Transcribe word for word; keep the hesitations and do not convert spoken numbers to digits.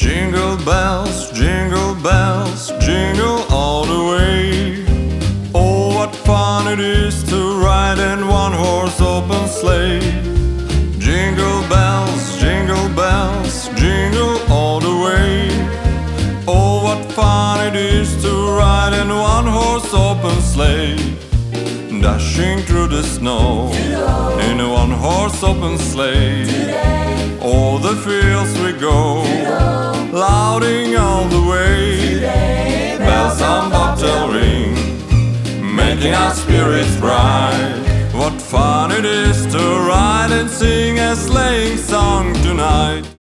Jingle bells, jingle bells, jingle all the way. Oh, what fun it is to ride in one-horse open sleigh. Jingle bells, jingle bells, jingle all the way. Oh, what fun it is to ride in one-horse open sleigh. Dashing through the snow in a one-horse open sleigh. All the fields we go, louding all the way. Bells on bobtail ring, making our spirits bright. What fun it is to ride and sing a sleighing song tonight.